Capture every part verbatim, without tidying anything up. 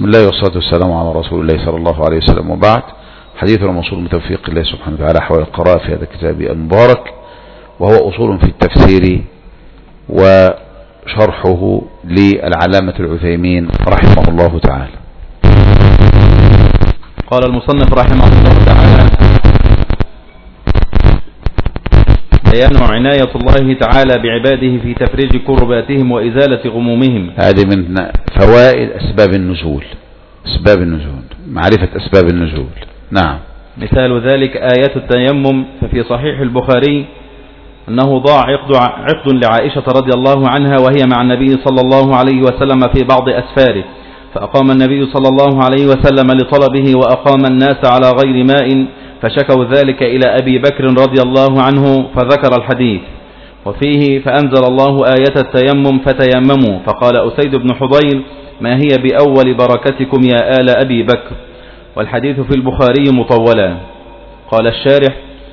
الله والصلاة والسلام على رسول الله صلى الله عليه وسلم، وبعد. حديثنا موصول من توفيق الله سبحانه وتعالى حول القراءة في هذا الكتاب المبارك، وهو أصول في التفسير وشرحه للعلامة العثيمين رحمه الله تعالى. قال المصنف رحمه الله تعالى: بيان عناية الله تعالى بعباده في تفريج كرباتهم وإزالة غمومهم. هذه من فوائد أسباب النزول، أسباب النزول، معرفة أسباب النزول. نعم. مثال ذلك آيات التيمم، ففي صحيح البخاري أنه ضاع عقد, عقد لعائشة رضي الله عنها وهي مع النبي صلى الله عليه وسلم في بعض أسفاره، فأقام النبي صلى الله عليه وسلم لطلبه وأقام الناس على غير ماء، فشكوا ذلك إلى أبي بكر رضي الله عنه فذكر الحديث. وفيه فأنزل الله آية التيمم فتيمموا، فقال أسيد بن حضير: ما هي بأول بركتكم يا آل أبي بكر. والحديث في البخاري مطولا. قال الشارح: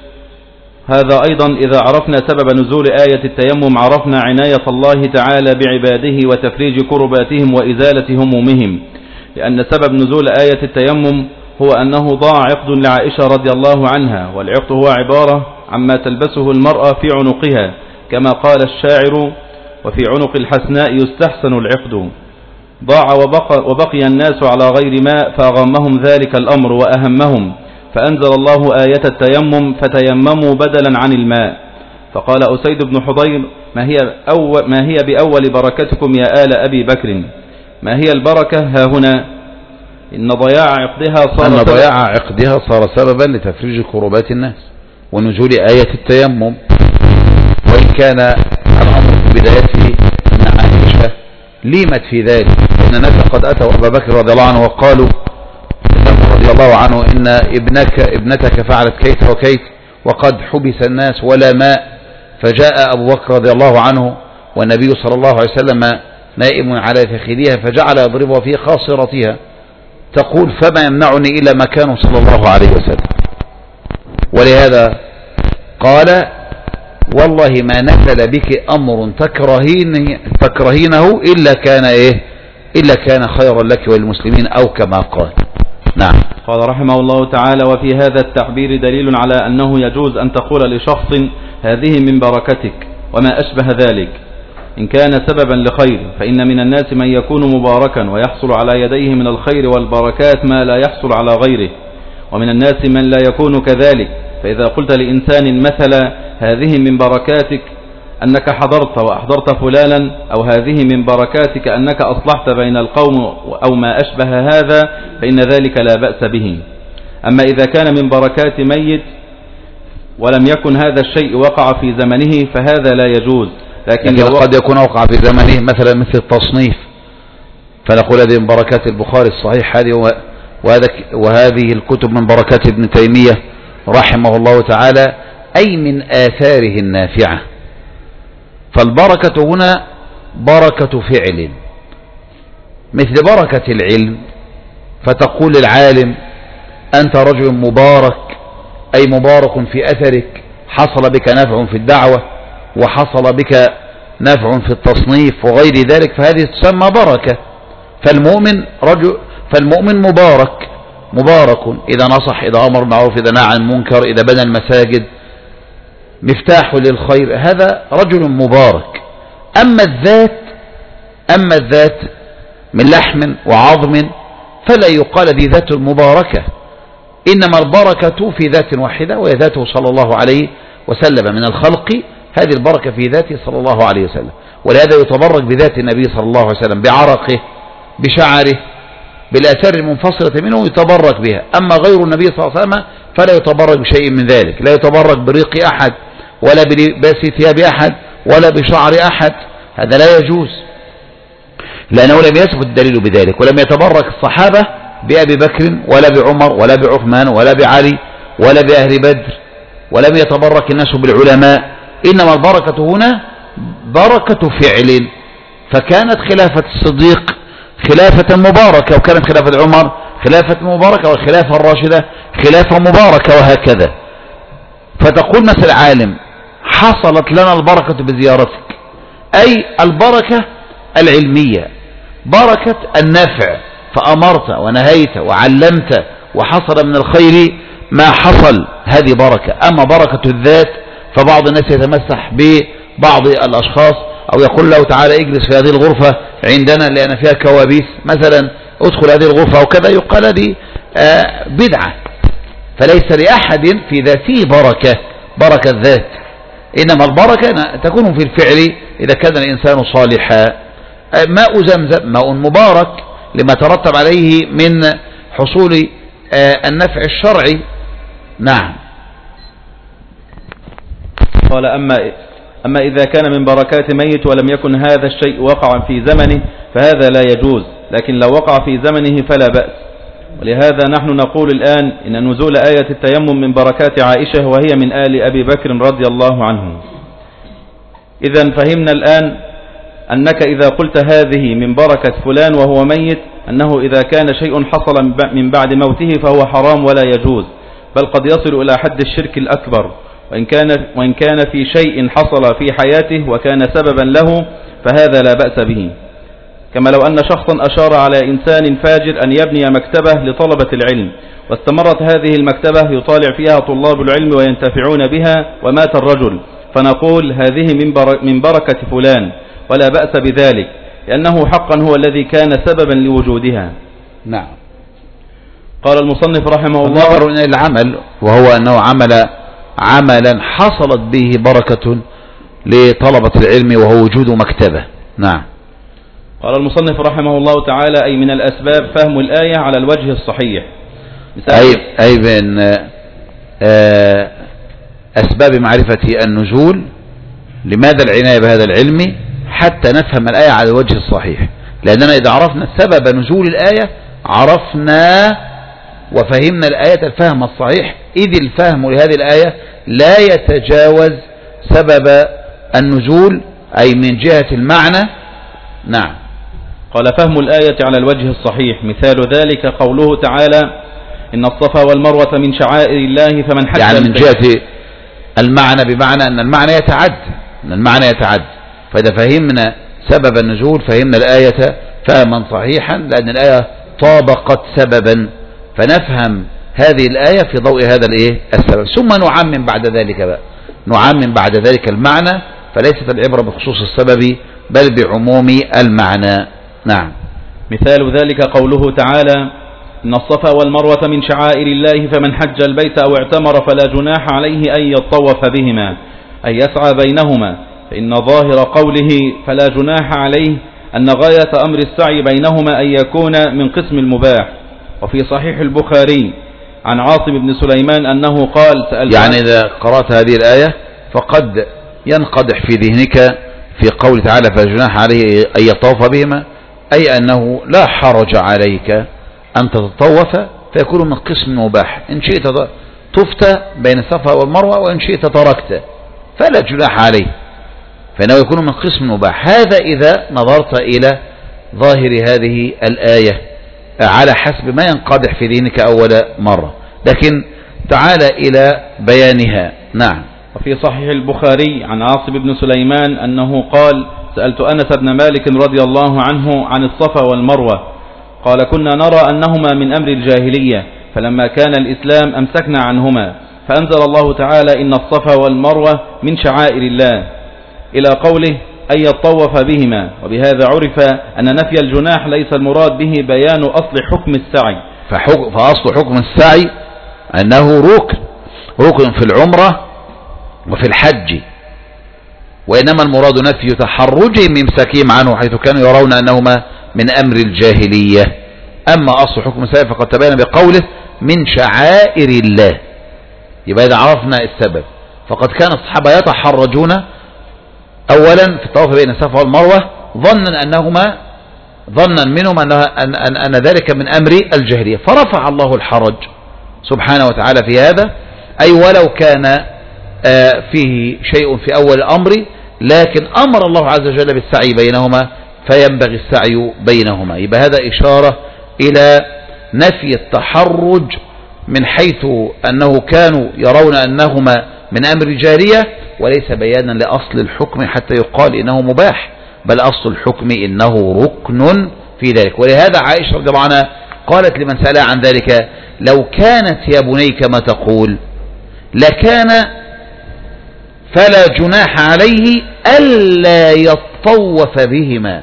هذا أيضا إذا عرفنا سبب نزول آية التيمم عرفنا عناية الله تعالى بعباده وتفريج كرباتهم وإزالة همومهم، لأن سبب نزول آية التيمم هو أنه ضاع عقد لعائشة رضي الله عنها، والعقد هو عبارة عما تلبسه المرأة في عنقها، كما قال الشاعر: وفي عنق الحسناء يستحسن العقد. ضاع وبقى, وبقي الناس على غير ماء، فأغمهم ذلك الأمر وأهمهم، فأنزل الله آية التيمم فتيمموا بدلا عن الماء. فقال أسيد بن حضير: ما هي, أول ما هي بأول بركتكم يا آل أبي بكر. ما هي البركة ها هنا؟ إن ضياع عقدها صار أن ضياع عقدها صار سببا لتفريج كربات الناس ونزول آية التيمم. وإن كان الأمر في بدايته أن عائشة ليمت في ذلك، إن الناس قد أتوا أبا بكر رضي الله عنه وقالوا رضي الله عنه إن ابنك ابنتك فعلت كيت وكيت وقد حبس الناس ولا ماء. فجاء أبو بكر رضي الله عنه والنبي صلى الله عليه وسلم نائم على فخذها، فجعل يضربها في خاصرتها، تقول: فما يمنعني إلا مكانه صلى الله عليه وسلم. ولهذا قال: والله ما نزل بك أمر تكرهين تكرهينه إلا كان إيه إلا كان خيرا لك وللمسلمين، أو كما قال. نعم. قال رحمه الله تعالى: وفي هذا التعبير دليل على أنه يجوز أن تقول لشخص: هذه من بركتك، وما أشبه ذلك، إن كان سببا لخير، فإن من الناس من يكون مباركا ويحصل على يديه من الخير والبركات ما لا يحصل على غيره، ومن الناس من لا يكون كذلك. فإذا قلت لإنسان مثلا: هذه من بركاتك أنك حضرت وأحضرت فلانا، أو هذه من بركاتك أنك أصلحت بين القوم، أو ما أشبه هذا، فإن ذلك لا بأس به. أما إذا كان من بركات ميت ولم يكن هذا الشيء وقع في زمنه فهذا لا يجوز. لكن, لكن قد يكون وقع في زمنه، مثلا مثل التصنيف، فنقول هذه من بركات البخاري الصحيح هذه، وهذه الكتب من بركات ابن تيمية رحمه الله تعالى، أي من آثاره النافعة. فالبركة هنا بركة فعل، مثل بركة العلم، فتقول العالم: أنت رجل مبارك، أي مبارك في أثرك، حصل بك نفع في الدعوة، وحصل بك نفع في التصنيف وغير ذلك، فهذه تسمى بركة. فالمؤمن رجل فالمؤمن مبارك مبارك إذا نصح، إذا أمر بالمعروف، إذا نهى عن المنكر، إذا بنى المساجد، مفتاح للخير، هذا رجل مبارك. أما الذات أما الذات من لحم وعظم فلا يقال ذي ذات المباركة، إنما البركة في ذات واحدة، وهي ذاته صلى الله عليه وسلم من الخلق. هذه البركة في ذاته صلى الله عليه وسلم، ولهذا يتبرك بذات النبي صلى الله عليه وسلم، بعرقه، بشعره، بالآثار المنفصلة منه يتبرك بها. أما غير النبي صلى الله عليه وسلم فلا يتبرك بشيء من ذلك، لا يتبرك بريق أحد، ولا بلباس ثياب أحد، ولا بشعر أحد، هذا لا يجوز، لأنه لم يثبت الدليل بذلك. ولم يتبرك الصحابة بأبي بكر ولا بعمر ولا بعثمان ولا بعلي ولا بأهل بدر، ولم يتبرك الناس بالعلماء، إنما البركة هنا بركة فعل. فكانت خلافة الصديق خلافة مباركة، وكانت خلافة عمر خلافة مباركة، والخلافة الراشدة خلافة مباركة، وهكذا. فتقول مثل عالم: حصلت لنا البركة بزيارتك، أي البركة العلمية، بركة النفع فأمرت ونهيت وعلمت وحصل من الخير ما حصل، هذه بركة. أما بركة الذات فبعض الناس يتمسح ببعض الأشخاص أو يقول له تعالى اجلس في هذه الغرفة عندنا لأن فيها كوابيس مثلا، ادخل هذه الغرفة وكذا، يقال دي بدعة. فليس لأحد في ذاته بركة بركة الذات، إنما البركة تكون في الفعل إذا كان الإنسان صالحا. ماء زمزم ماء مبارك لما ترتب عليه من حصول النفع الشرعي. نعم. قال أما أما إذا كان من بركات ميت ولم يكن هذا الشيء وقع في زمنه فهذا لا يجوز، لكن لو وقع في زمنه فلا بأس. ولهذا نحن نقول الآن إن نزول آية التيمم من بركات عائشة وهي من آل أبي بكر رضي الله عنه. إذن فهمنا الآن أنك إذا قلت هذه من بركة فلان وهو ميت أنه إذا كان شيء حصل من بعد موته فهو حرام ولا يجوز، بل قد يصل إلى حد الشرك الأكبر، وإن كان, وإن كان في شيء حصل في حياته وكان سببا له فهذا لا بأس به. كما لو أن شخصا أشار على إنسان فاجر أن يبني مكتبة لطلبة العلم، واستمرت هذه المكتبة يطالع فيها طلاب العلم وينتفعون بها، ومات الرجل، فنقول هذه من بركة فلان ولا بأس بذلك، لأنه حقا هو الذي كان سببا لوجودها. نعم. قال المصنف رحمه الله: نظر إلى العمل وهو أنه عمل عملا حصلت به بركة لطلبة العلم وهو وجود مكتبة. نعم. قال المصنف رحمه الله تعالى: أي من الأسباب فهم الآية على الوجه الصحيح. أي, أي من أسباب معرفة النزول. لماذا العناية بهذا العلم؟ حتى نفهم الآية على الوجه الصحيح، لأننا إذا عرفنا سبب نزول الآية عرفنا وفهمنا الآية الفهم الصحيح، إذ الفهم لهذه الآية لا يتجاوز سبب النزول أي من جهة المعنى. نعم. قال: فهم الآية على الوجه الصحيح مثال ذلك قوله تعالى: إن الصفا والمروة من شعائر الله فمن حج يعني من جهة المعنى، بمعنى أن المعنى يتعد أن المعنى يتعد فإذا فهمنا سبب النزول فهمنا الآية فهما صحيحا، لأن الآية طابقت سببا، فنفهم هذه الآية في ضوء هذا الإيه السبب، ثم نعمم بعد ذلك بقى نعمم بعد ذلك المعنى، فليست العبرة بخصوص السبب بل بعموم المعنى. نعم. مثال ذلك قوله تعالى: إن الصفا والمروة من شعائر الله فمن حج البيت أو اعتمر فلا جناح عليه أن يطوف بهما أي يسعى بينهما، فإن ظاهر قوله فلا جناح عليه أن غاية أمر السعي بينهما أن يكون من قسم المباح. وفي صحيح البخاري عن عاصم بن سليمان أنه قال: سألت يعني إذا قرأت هذه الآية فقد ينقدح في ذهنك في قول تعالى فلا جناح عليه أن يطوف بهما، أي أنه لا حرج عليك أن تتطوف فيكون من قسم مباح، إن شئت طفت بين الصفا والمروة وإن شئت تركت فلا جناح عليه، فإنه يكون من قسم مباح. هذا إذا نظرت إلى ظاهر هذه الآية على حسب ما ينقدح في ذهنك أول مرة، لكن تعال إلى بيانها. نعم. وفي صحيح البخاري عن عاصم بن سليمان أنه قال: سألت أنس بن مالك رضي الله عنه عن الصفا والمروة، قال: كنا نرى أنهما من أمر الجاهلية، فلما كان الإسلام أمسكنا عنهما، فأنزل الله تعالى: إن الصفا والمروة من شعائر الله، إلى قوله: أن يطوف بهما. وبهذا عرف أن نفي الجناح ليس المراد به بيان أصل حكم السعي، فأصل حكم السعي أنه ركن ركن في العمرة وفي الحج، وإنما المراد نفي تحرج ممسكهم عنه حيث كانوا يرون أنهما من أمر الجاهلية. أما أصل حكم السعي فقد تبين بقوله من شعائر الله، يبقى إذا عرفنا السبب فقد كان الصحابة يتحرجون أولا في الطواف بين الصفا والمروة ظنا أنهما ظنا منهم أن, أن, أن, أن ذلك من أمر الجاهلية، فرفع الله الحرج سبحانه وتعالى في هذا، أي ولو كان فيه شيء في أول الأمر لكن أمر الله عز وجل بالسعي بينهما فينبغي السعي بينهما. يبقى هذا إشارة إلى نفي التحرج من حيث أنه كانوا يرون أنهما من أمر الجاهلية، وليس بيانا لأصل الحكم حتى يقال إنه مباح، بل أصل الحكم إنه ركن في ذلك. ولهذا عائشة رضي الله عنها قالت لمن سألها عن ذلك: لو كانت يا بني كما تقول لكان فلا جناح عليه ألا يطوف بهما.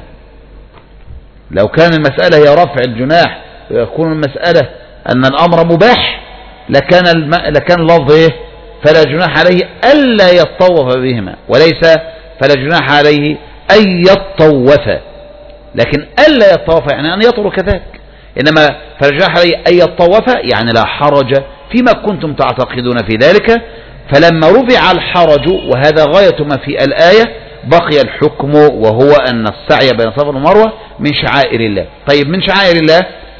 لو كان المسألة هي رفع الجناح ويكون المسألة أن الأمر مباح لكان الم... لكان لفظه فلا جناح عليه ألا يطوف بهما، وليس فلا جناح عليه أن يطوف، لكن ألا يطوف يعني أن يترك ذلك، إنما فلا جناح عليه أن يطوف يعني لا حرج فيما كنتم تعتقدون في ذلك. فلما رفع الحرج وهذا غاية ما في الآية بقي الحكم، وهو أن السعي بين الصفا والمروة من شعائر الله. طيب من شعائر الله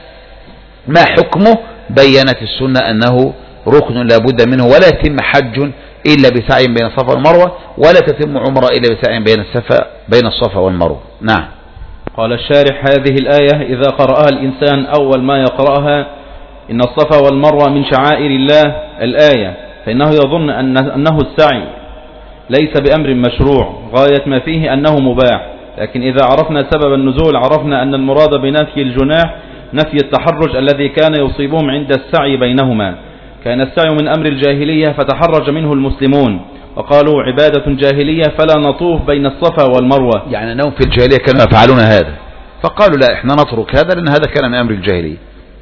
ما حكمه؟ بينت السنة أنه ركن لا بد منه، ولا يتم حج إلا بسعي بين الصفا والمروة، ولا تتم عمرة إلا بسعي بين الصفا بين الصفا والمروة. نعم. قال الشارح: هذه الآية إذا قرأها الإنسان أول ما يقرأها إن الصفا والمروة من شعائر الله الآية، فإنه يظن أن أنه السعي ليس بأمر مشروع غاية ما فيه أنه مباح، لكن إذا عرفنا سبب النزول عرفنا أن المراد بنفي الجناح نفي التحرج الذي كان يصيبهم عند السعي بينهما. كان السعي من أمر الجاهلية فتحرج منه المسلمون وقالوا عبادة جاهلية فلا نطوف بين الصفا والمروة، يعني أنهم في الجاهلية كانوا يفعلون هذا فقالوا لا إحنا نترك هذا لأن هذا كان من أمر الجاهلية.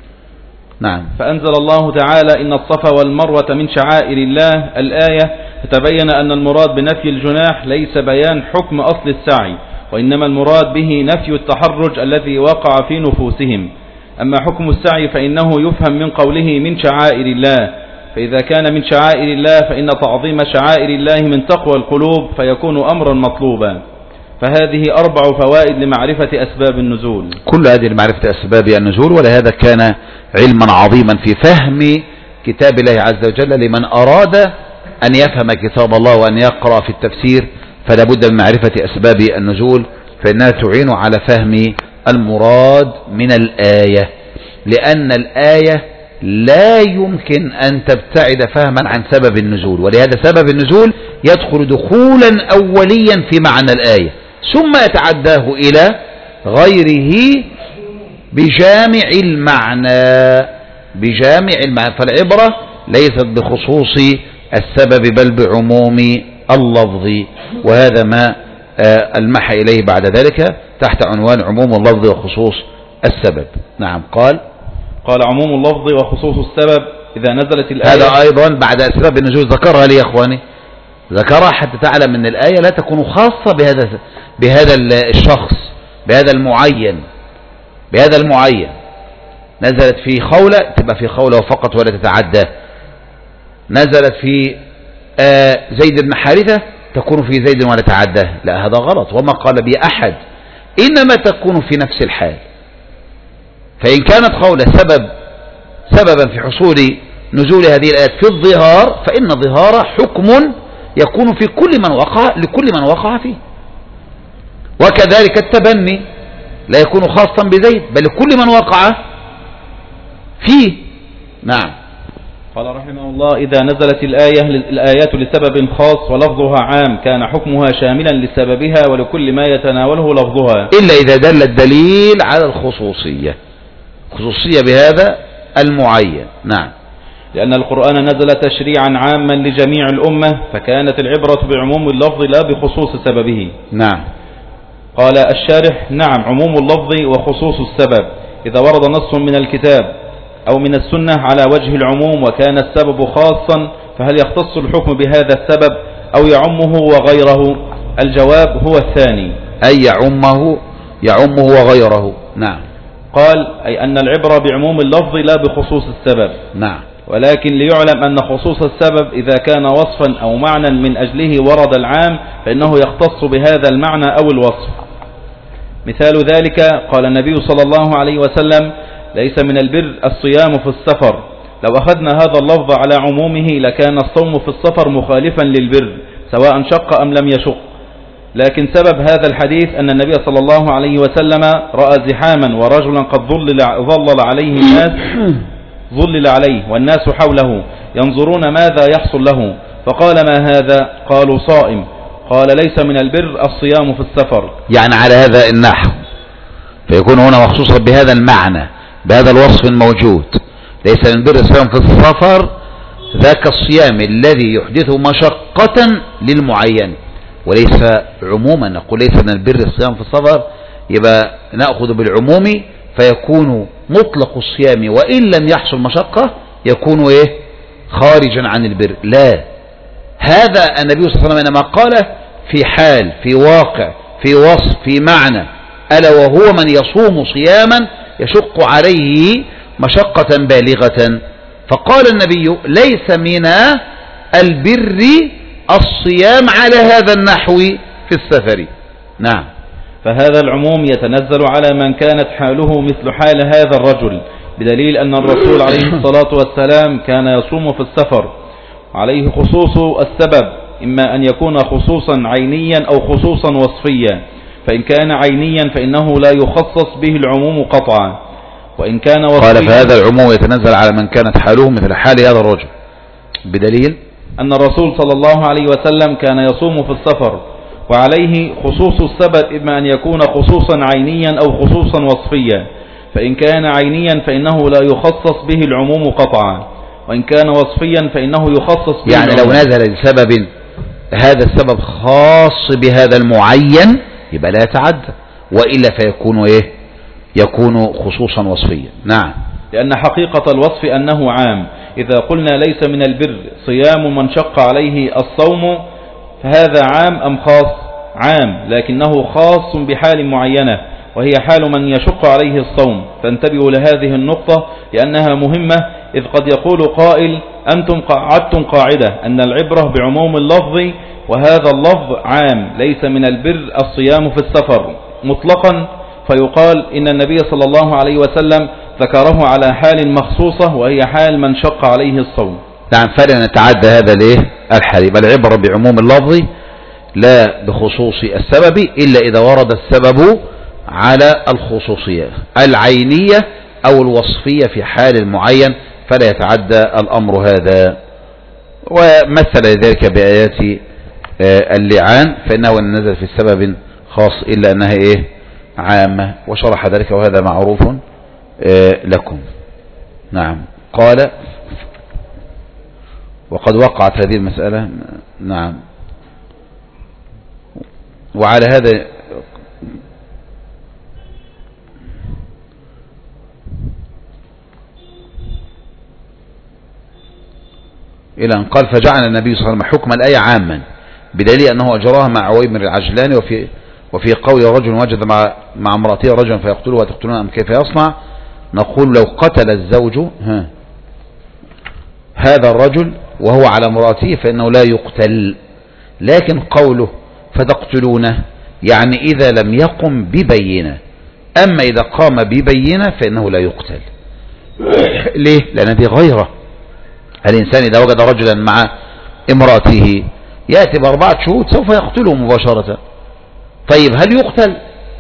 نعم. فأنزل الله تعالى إن الصفا والمروة من شعائر الله الآية، فتبين أن المراد بنفي الجناح ليس بيان حكم أصل السعي، وإنما المراد به نفي التحرج الذي وقع في نفوسهم. أما حكم السعي فإنه يفهم من قوله من شعائر الله، فإذا كان من شعائر الله فإن تعظيم شعائر الله من تقوى القلوب فيكون أمرا مطلوبا. فهذه أربع فوائد لمعرفة أسباب النزول. كل هذه لمعرفة أسباب النزول، ولهذا كان علما عظيما في فهم كتاب الله عز وجل لمن أراد أن يفهم كتاب الله وأن يقرأ في التفسير، فلا بد من معرفة أسباب النزول، فإنها تعين على فهم المراد من الآية، لأن الآية لا يمكن أن تبتعد فهما عن سبب النزول، ولهذا سبب النزول يدخل دخولا أوليا في معنى الآية ثم يتعداه إلى غيره بجامع المعنى بجامع المعنى. فالعبرة ليست بخصوص السبب بل بعموم اللفظ، وهذا ما المح إليه بعد ذلك تحت عنوان عموم اللفظ وخصوص السبب. نعم. قال قال عموم اللفظ وخصوص السبب إذا نزلت الآية. هذا أيضا بعد أسباب النزول ذكرها لي يا أخواني، ذكرها حتى تعلم أن الآية لا تكون خاصة بهذا بهذا الشخص بهذا المعين بهذا المعين نزلت في خولة تبقى في خولة فقط ولا تتعدى، نزلت في آه زيد بن حارثة تكون في زيد ولا تتعدى، لا هذا غلط، وما قال به أحد، إنما تكون في نفس الحال. فإن كانت خولة سبب سببا في حصول نزول هذه الآيات في الظهار، فإن الظهار حكم يكون في كل من وقع لكل من وقع فيه، وكذلك التبني لا يكون خاصا بزيد بل لكل من وقع فيه. نعم. قال رحمه الله: إذا نزلت الآية الآيات لسبب خاص ولفظها عام كان حكمها شاملا لسببها ولكل ما يتناوله لفظها، إلا إذا دل الدليل على الخصوصية خصوصية بهذا المعين. نعم. لأن القرآن نزل تشريعا عاما لجميع الأمة، فكانت العبرة بعموم اللفظ لا بخصوص سببه. نعم. قال الشارح: نعم، عموم اللفظ وخصوص السبب إذا ورد نص من الكتاب أو من السنة على وجه العموم وكان السبب خاصا، فهل يختص الحكم بهذا السبب أو يعمه وغيره؟ الجواب هو الثاني، أي يعمه يعمه وغيره. نعم. قال: أي أن العبرة بعموم اللفظ لا بخصوص السبب. نعم. ولكن ليعلم أن خصوص السبب إذا كان وصفا أو معنى من أجله ورد العام فإنه يختص بهذا المعنى أو الوصف. مثال ذلك قال النبي صلى الله عليه وسلم: ليس من البر الصيام في السفر. لو أخذنا هذا اللفظ على عمومه لكان الصوم في السفر مخالفا للبر سواء شق أم لم يشق، لكن سبب هذا الحديث أن النبي صلى الله عليه وسلم رأى زحاما ورجلا قد ظلل, ظلل عليه الناس ظلل عليه والناس حوله ينظرون ماذا يحصل له، فقال: ما هذا؟ قالوا: صائم. قال: ليس من البر الصيام في السفر. يعني على هذا النحو فيكون هنا مخصوصا بهذا المعنى بهذا الوصف الموجود. ليس من بر الصيام في السفر ذاك الصيام الذي يحدث مشقة للمعين، وليس عموما نقول ليس من البر الصيام في السفر يبقى نأخذ بالعموم فيكون مطلق الصيام وإن لم يحصل مشقة يكون إيه خارجا عن البر. لا، هذا النبي صلى الله عليه وسلم إنما قال في حال في واقع في وصف في معنى، ألا وهو من يصوم صياما يشق عليه مشقة بالغة. فقال النبي ليس من البر الصيام على هذا النحو في السفر. نعم. فهذا العموم يتنزل على من كانت حاله مثل حال هذا الرجل، بدليل أن الرسول عليه الصلاة والسلام كان يصوم في السفر، عليه خصوص السبب إما أن يكون خصوصا عينيا أو خصوصا وصفيا، فإن كان عينيا فإنه لا يخصص به العموم قطعا، وإن كان وصفيا قال فهذا العموم يتنزل على من كانت حاله مثل حال هذا الرجل، بدليل أن الرسول صلى الله عليه وسلم كان يصوم في السفر، وعليه خصوص السبب إما أن يكون خصوصا عينيا أو خصوصا وصفيا، فإن كان عينيا فإنه لا يخصص به العموم قطعا، وإن كان وصفيا فإنه يخصص به يعني العموم. لو نزل لسبب هذا السبب خاص بهذا المعين يبقى لا يتعدى، وإلا فيكون إيه يكون خصوصا وصفيا. نعم. لأن حقيقة الوصف أنه عام. إذا قلنا ليس من البر صيام من شق عليه الصوم فهذا عام أم خاص؟ عام، لكنه خاص بحال معينة وهي حال من يشق عليه الصوم. فانتبهوا لهذه النقطة لأنها مهمة، إذ قد يقول قائل أنتم قعدتم قاعدة أن العبرة بعموم اللفظ وهذا اللفظ عام، ليس من البر الصيام في السفر مطلقا، فيقال إن النبي صلى الله عليه وسلم ذكره على حال مخصوصة وهي حال من شق عليه الصوم. نعم. فلا نتعدى هذا الايه الحال، بل العبرة بعموم اللفظ لا بخصوص السبب إلا إذا ورد السبب على الخصوصية العينية أو الوصفية في حال معين، فلا يتعدى الأمر هذا. ومثل ذلك بآيات اللعان فإنه إن نزل في السبب خاص إلا أنها إيه عامة، وشرح ذلك وهذا معروف لكم. نعم. قال وقد وقعت هذه المسألة. نعم. وعلى هذا إلى أن قال فجعل النبي صلى الله عليه وسلم حكم الآية عاما، بدليل أنه أجراها مع عويمر العجلاني. وفي وفي قول رجل وجد مع مع امرأته رجلا فيقتله وتقتلون أم كيف يصنع؟ نقول لو قتل الزوج ها هذا الرجل وهو على امرأته فإنه لا يقتل، لكن قوله فتقتلونه يعني إذا لم يقم ببينة، أما إذا قام ببينة فإنه لا يقتل. ليه؟ لأن دي غيره. الإنسان إذا وجد رجلا مع امرأته يأتي بأربعة شهود سوف يقتله مباشرة. طيب هل يقتل؟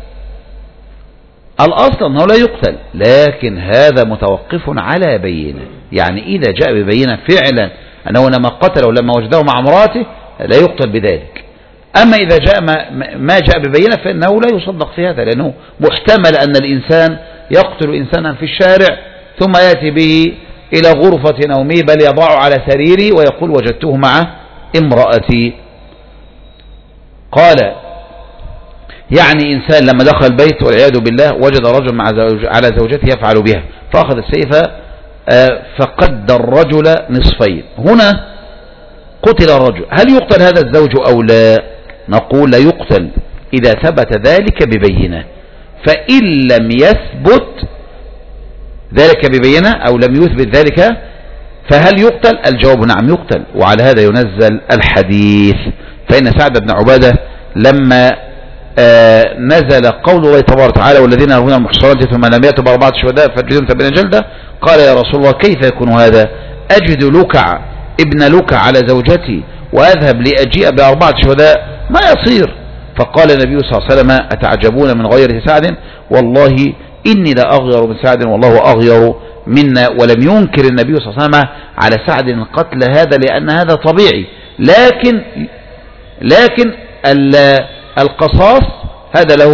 الأصل أنه لا يقتل، لكن هذا متوقف على بينة، يعني إذا جاء ببينة فعلا أنه لما قتله لما وجده مع امرأته لا يقتل بذلك. أما إذا جاء ما, ما جاء ببينة فإنه لا يصدق في هذا، لأنه محتمل أن الإنسان يقتل إنسانا في الشارع ثم يأتي به إلى غرفة نومه بل يضع على سريري ويقول وجدته مع امرأتي. قال يعني إنسان لما دخل البيت والعياذ بالله وجد رجل مع زوج على زوجته يفعل بها فأخذ السيف فقد الرجل نصفين. هنا قتل الرجل، هل يقتل هذا الزوج أو لا؟ نقول لا يقتل إذا ثبت ذلك ببينة، فإن لم يثبت ذلك ببينة أو لم يثبت ذلك فهل يقتل؟ الجواب نعم يقتل، وعلى هذا ينزل الحديث. فإن سعد بن عبادة لما آه نزل قول الله تبارك وتعالى والذين يرمون المحصنات ثم لم يأتوا بأربعة شهداء فاجلدوهم ثمانين جلدة، قال يا رسول الله كيف يكون هذا؟ أجد لكع ابن لكع على زوجتي وأذهب لأجيء بأربعة شهداء ما يصير؟ فقال النبي صلى الله عليه وسلم أتعجبون من غير سعد؟ والله إني لا أغير من سعد والله أغير منا. ولم ينكر النبي صلى الله عليه وسلم على سعد قتل هذا لأن هذا طبيعي، لكن لكن القصاص هذا له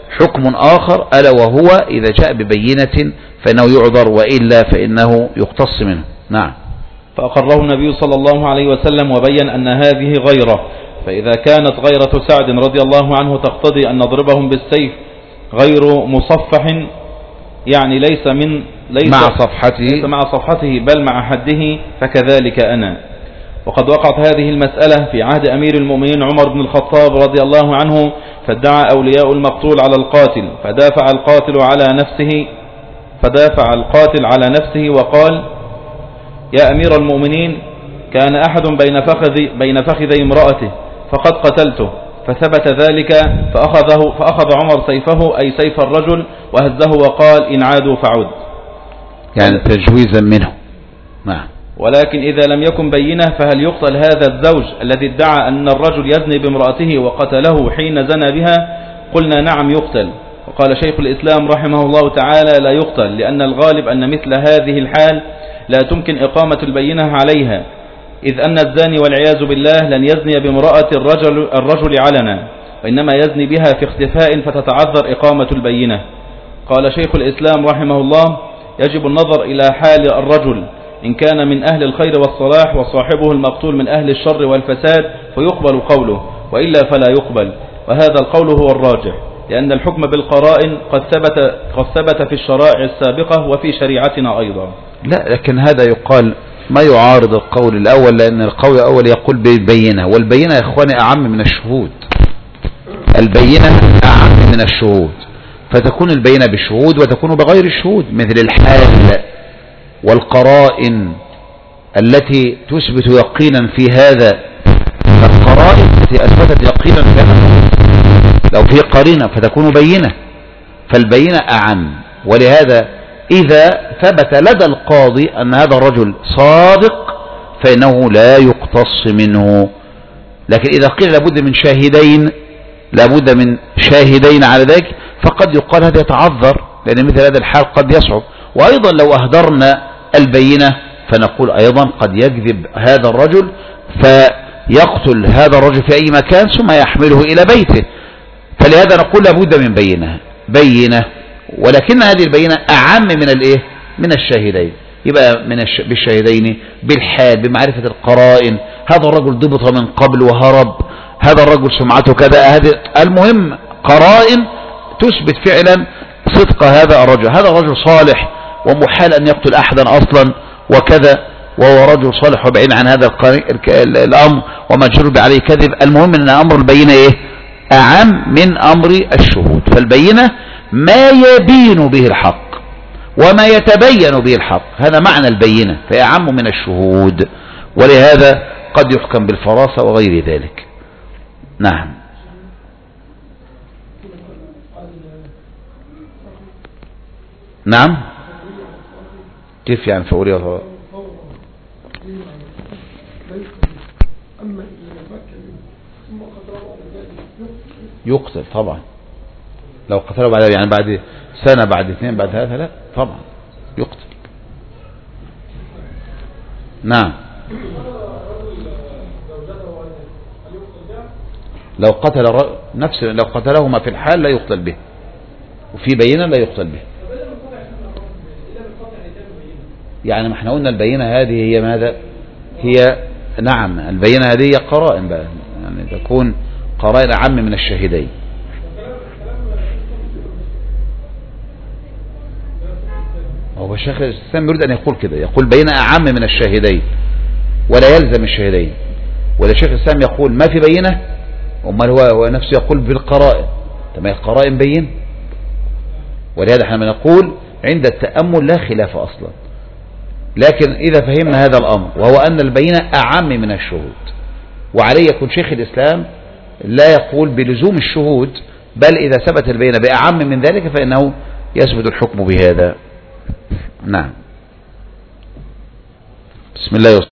حكم آخر ألا وهو إذا جاء ببينة فإنه يعذر، وإلا فإنه يقتص منه. نعم. فأقره النبي صلى الله عليه وسلم وبين أن هذه غيرة، فإذا كانت غيرة سعد رضي الله عنه تقتضي أن نضربهم بالسيف غير مصفح، يعني ليس من ليس مع صفحته ليس مع صفحته بل مع حده، فكذلك أنا. وقد وقعت هذه المسألة في عهد أمير المؤمنين عمر بن الخطاب رضي الله عنه، فادعى أولياء المقتول على القاتل، فدافع القاتل على نفسه فدافع القاتل على نفسه وقال: يا أمير المؤمنين، كان أحد بين فخذي بين فخذي امرأته فقد قتلته، فثبت ذلك، فأخذه فأخذ عمر سيفه أي سيف الرجل وهزه وقال: إن عادوا فعد، يعني تجويزا منه. نعم. ولكن إذا لم يكن بينه فهل يقتل هذا الزوج الذي ادعى أن الرجل يزني بامرأته وقتله حين زنى بها؟ قلنا نعم يقتل. وقال شيخ الإسلام رحمه الله تعالى: لا يقتل، لأن الغالب أن مثل هذه الحال لا تمكن إقامة البينة عليها، إذ أن الزاني والعياذ بالله لن يزني بامرأة الرجل, الرجل علنا، وإنما يزني بها في اختفاء فتتعذر إقامة البينة. قال شيخ الإسلام رحمه الله: يجب النظر إلى حال الرجل، إن كان من أهل الخير والصلاح وصاحبه المقتول من أهل الشر والفساد فيقبل قوله، وإلا فلا يقبل، وهذا القول هو الراجح، لأن الحكم بالقرائن قد ثبت, قد ثبت في الشرائع السابقة وفي شريعتنا أيضا. لا، لكن هذا يقال ما يعارض القول الأول، لأن القول الأول يقول بالبينة، والبينة يا إخواني أعم من الشهود. البينة أعم من الشهود، فتكون البينة بالشهود وتكون بغير الشهود، مثل الحال والقرائن التي تثبت يقينا في هذا. فالقرائن التي أثبتت يقينا في هذا لو في قرينة فتكون بينة، فالبينة أعم. ولهذا إذا ثبت لدى القاضي أن هذا الرجل صادق فإنه لا يقتص منه. لكن إذا قيل لابد من شاهدين لابد من شاهدين على ذلك فقد يقال هذا يتعذر، لأن مثل هذا الحال قد يصعب. وأيضا لو أهدرنا البينة فنقول أيضا قد يكذب هذا الرجل فيقتل هذا الرجل في أي مكان ثم يحمله إلى بيته، فلهذا نقول لابد من بينة بينة ولكن هذه البينة أعم من الإيه؟ من الشاهدين. يبقى من الش... بالشاهدين، بالحال، بمعرفة القرائن، هذا الرجل ضبط من قبل وهرب، هذا الرجل سمعته كذا، هذا المهم قرائن تثبت فعلا صدق هذا الرجل. هذا الرجل صالح ومحال أن يقتل أحدا أصلا وكذا، وهو رجل صالح وبعيد عن هذا الأمر ومجرب عليه كذب. المهم أن أمر البينة إيه؟ أعم من أمر الشهود. فالبينة ما يبين به الحق وما يتبين به الحق، هذا معنى البينة، فهي أعم من الشهود، ولهذا قد يحكم بالفراسة وغير ذلك. نعم. نعم. كيف يعني فوري ولا يقتل؟ طبعا لو قتله بعد يعني بعد سنة بعد اثنين بعد ثلاثة لا طبعا يقتل. نعم. لو قتل نفس لو قتلهما في الحال لا يقتل به، وفي بينة لا يقتل به. يعني ما احنا قلنا البينة هذه هي ماذا؟ هي نعم البينة هذه هي قرائن بقى، يعني تكون قرائن أعم من الشاهدين. هو الشيخ الإسلام يريد أن يقول كده، يقول بينة أعم من الشاهدين ولا يلزم الشاهدين، ولا الشيخ الإسلام يقول ما في بينة، أمال هو هو نفسه يقول بالقرائن. طب ما القرائن بين، ولهذا احنا نقول عند التأمل لا خلاف أصلا. لكن إذا فهمنا هذا الأمر وهو أن البينة أعم من الشهود، وعليه يكون شيخ الإسلام لا يقول بلزوم الشهود، بل إذا ثبت البينة بأعم من ذلك فإنه يثبت الحكم بهذا. نعم. بسم الله.